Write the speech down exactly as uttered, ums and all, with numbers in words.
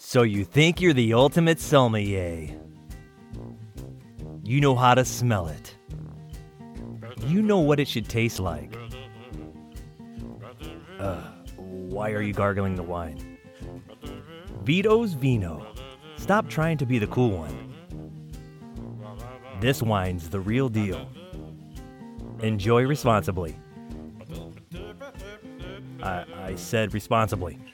So you think you're the ultimate sommelier. You know how to smell it. You know what it should taste like. Uh, why are you gargling the wine? Vito's Vino. Stop trying to be the cool one. This wine's the real deal. Enjoy responsibly. I, I said responsibly.